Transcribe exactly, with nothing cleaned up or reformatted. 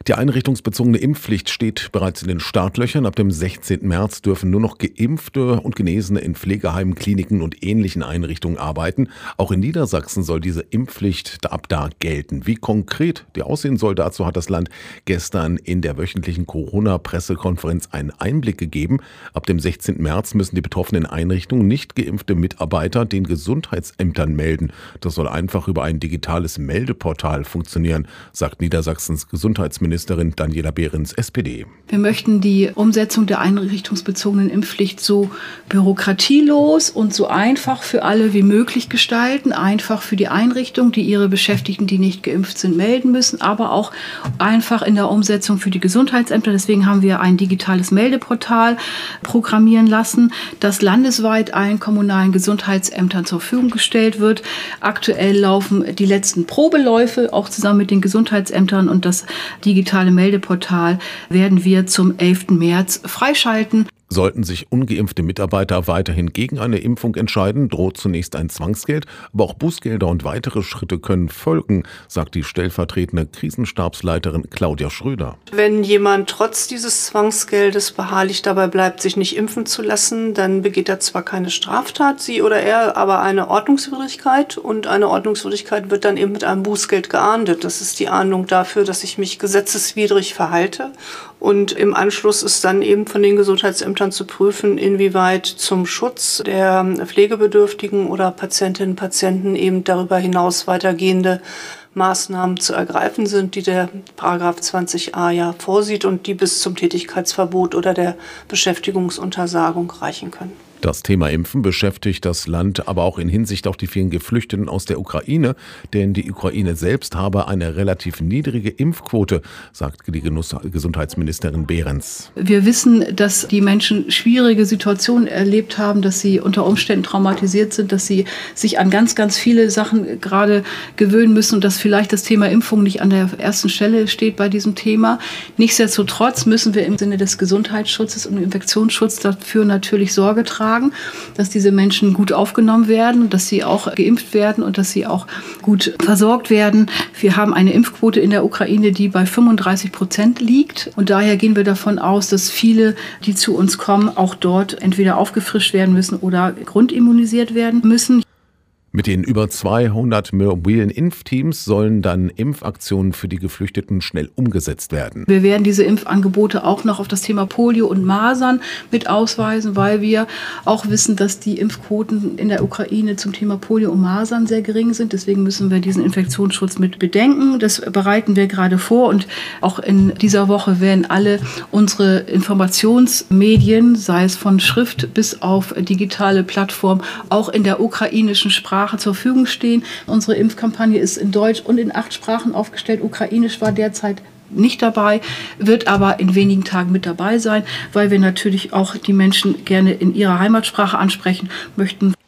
Die einrichtungsbezogene Impfpflicht steht bereits in den Startlöchern. Ab dem sechzehnten März dürfen nur noch Geimpfte und Genesene in Pflegeheimen, Kliniken und ähnlichen Einrichtungen arbeiten. Auch in Niedersachsen soll diese Impfpflicht ab da gelten. Wie konkret die aussehen soll, dazu hat das Land gestern in der wöchentlichen Corona-Pressekonferenz einen Einblick gegeben. Ab dem sechzehnten März müssen die betroffenen Einrichtungen nicht geimpfte Mitarbeiter den Gesundheitsämtern melden. Das soll einfach über ein digitales Meldeportal funktionieren, sagt Niedersachsens Gesundheitsministerin Daniela Behrens, S P D. Wir möchten die Umsetzung der einrichtungsbezogenen Impfpflicht so bürokratielos und so einfach für alle wie möglich gestalten. Einfach für die Einrichtung, die ihre Beschäftigten, die nicht geimpft sind, melden müssen, aber auch einfach in der Umsetzung für die Gesundheitsämter. Deswegen haben wir ein digitales Meldeportal programmieren lassen, das landesweit allen kommunalen Gesundheitsämtern zur Verfügung gestellt wird. Aktuell laufen die letzten Probeläufe, auch zusammen mit den Gesundheitsämtern, und das digitale digitale Meldeportal werden wir zum elften März freischalten. Sollten sich ungeimpfte Mitarbeiter weiterhin gegen eine Impfung entscheiden, droht zunächst ein Zwangsgeld, aber auch Bußgelder und weitere Schritte können folgen, sagt die stellvertretende Krisenstabsleiterin Claudia Schröder. Wenn jemand trotz dieses Zwangsgeldes beharrlich dabei bleibt, sich nicht impfen zu lassen, dann begeht er zwar keine Straftat, sie oder er, aber eine Ordnungswidrigkeit, und eine Ordnungswidrigkeit wird dann eben mit einem Bußgeld geahndet. Das ist die Ahndung dafür, dass ich mich gesetzeswidrig verhalte, und im Anschluss ist dann eben von den Gesundheitsämtern zu prüfen, inwieweit zum Schutz der Pflegebedürftigen oder Patientinnen und Patienten eben darüber hinaus weitergehende Maßnahmen zu ergreifen sind, die der Paragraph zwanzig a ja vorsieht und die bis zum Tätigkeitsverbot oder der Beschäftigungsuntersagung reichen können. Das Thema Impfen beschäftigt das Land aber auch in Hinsicht auf die vielen Geflüchteten aus der Ukraine, denn die Ukraine selbst habe eine relativ niedrige Impfquote, sagt die Gesundheitsministerin Behrens. Wir wissen, dass die Menschen schwierige Situationen erlebt haben, dass sie unter Umständen traumatisiert sind, dass sie sich an ganz, ganz viele Sachen gerade gewöhnen müssen und dass vielleicht das Thema Impfung nicht an der ersten Stelle steht bei diesem Thema. Nichtsdestotrotz müssen wir im Sinne des Gesundheitsschutzes und Infektionsschutzes dafür natürlich Sorge tragen, dass diese Menschen gut aufgenommen werden, dass sie auch geimpft werden und dass sie auch gut versorgt werden. Wir haben eine Impfquote in der Ukraine, die bei fünfunddreißig Prozent liegt. Und daher gehen wir davon aus, dass viele, die zu uns kommen, auch dort entweder aufgefrischt werden müssen oder grundimmunisiert werden müssen. Mit den über zweihundert mobilen Impfteams sollen dann Impfaktionen für die Geflüchteten schnell umgesetzt werden. Wir werden diese Impfangebote auch noch auf das Thema Polio und Masern mit ausweisen, weil wir auch wissen, dass die Impfquoten in der Ukraine zum Thema Polio und Masern sehr gering sind. Deswegen müssen wir diesen Infektionsschutz mit bedenken. Das bereiten wir gerade vor, und auch in dieser Woche werden alle unsere Informationsmedien, sei es von Schrift bis auf digitale Plattform, auch in der ukrainischen Sprache zur Verfügung stehen. Unsere Impfkampagne ist in Deutsch und in acht Sprachen aufgestellt. Ukrainisch war derzeit nicht dabei, wird aber in wenigen Tagen mit dabei sein, weil wir natürlich auch die Menschen gerne in ihrer Heimatsprache ansprechen möchten.